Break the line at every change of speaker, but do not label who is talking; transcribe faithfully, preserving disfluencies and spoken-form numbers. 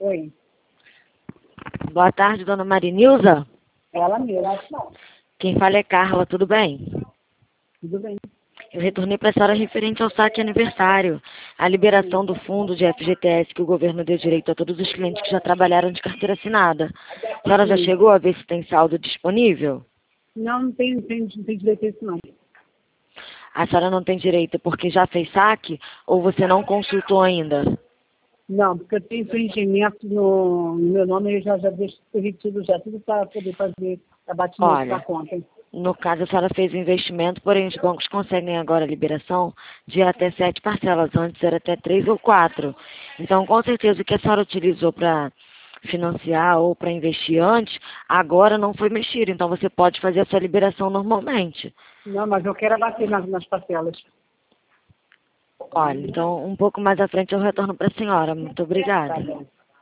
Oi.
Boa tarde, dona Marinilza.
Ela mesma.
Quem fala é Carla, tudo bem?
Tudo bem.
Eu retornei para a senhora referente ao saque aniversário, a liberação do fundo de F G T S que o governo deu direito a todos os clientes que já trabalharam de carteira assinada. A senhora já
Sim.
chegou a ver se tem saldo disponível?
Não, não tem, não tem, não tem direito a isso, não.
A senhora não tem direito porque já fez saque ou você não consultou ainda?
Não, porque eu tenho infringimento no, no meu nome e eu já, já deixo tudo, já tudo para poder fazer abatimento
Olha,
da conta.
no caso a senhora fez o investimento, porém os bancos conseguem agora a liberação de até sete parcelas, antes era até três ou quatro. Então, com certeza, o que a senhora utilizou para financiar ou para investir antes, agora não foi mexido. Então, você pode fazer a sua liberação normalmente.
Não, mas eu quero abater nas, nas parcelas.
Olha, então, um pouco mais à frente eu retorno para a senhora. Muito
Tá
obrigada.
bom.